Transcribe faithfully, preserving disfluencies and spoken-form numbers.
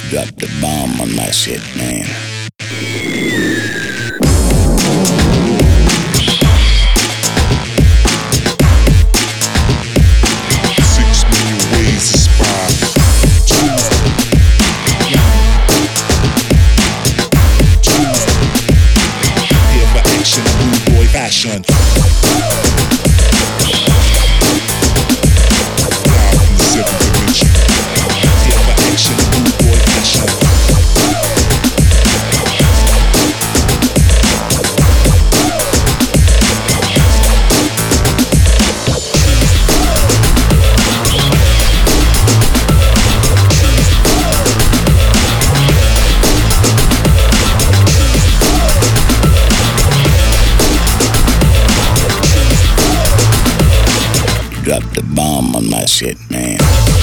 Drop the bomb on my shit, man. Six million ways to spy. Two. Two. Here for action, rude boy fashion. Live from the seventh dimension. Here for action, rude boy fashion. Drop the bomb on my shit, man.